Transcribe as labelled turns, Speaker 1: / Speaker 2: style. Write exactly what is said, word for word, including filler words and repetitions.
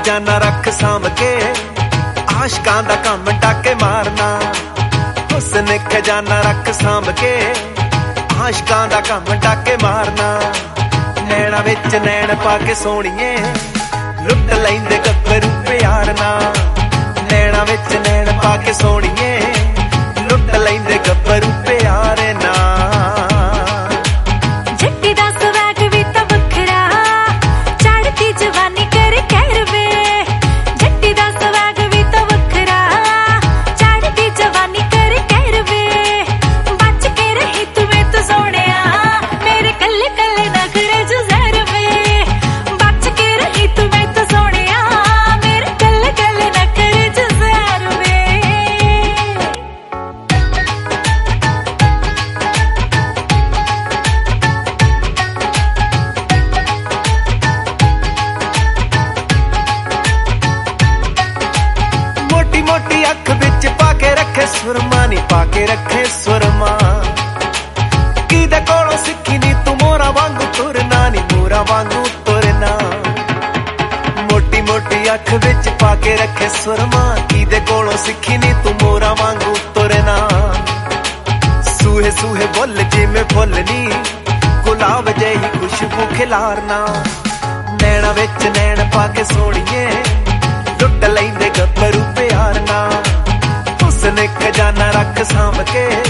Speaker 1: खजाना रख साम के, आशकां दा कम डाके मारना। हुस्न खजाना रख साम के, आशकां दा कम डाके मारना। नैना विच नैन पाके सोहणीए, लुट लैंदे गब्बरू प्यार नाल। नैना विच नैन पाके सोहणीए, लुट लैंदे गब्बरू प्यार नाल। मोटी अख बिच पाके रखे सुरमा, नी पाके रखे सुरमा। किदे कोलों सिक्खी नी तू मोरा वांगू तुरना, नी मोरा वांगू तुरना। मोटी मोटी अख बिच पाके रखे सुरमा, किदे कोलों सिक्खी नी तू मोरा वांगू तुरना। सूहे सूहे बोल जिवें फुल नी, गुलाब जेही खुशबू खिलारना। नैना विच नैन पाके सोहणीए, लुट लैंदे गब्बरू प्यार नाल। हुस्न खजाना रख साम के,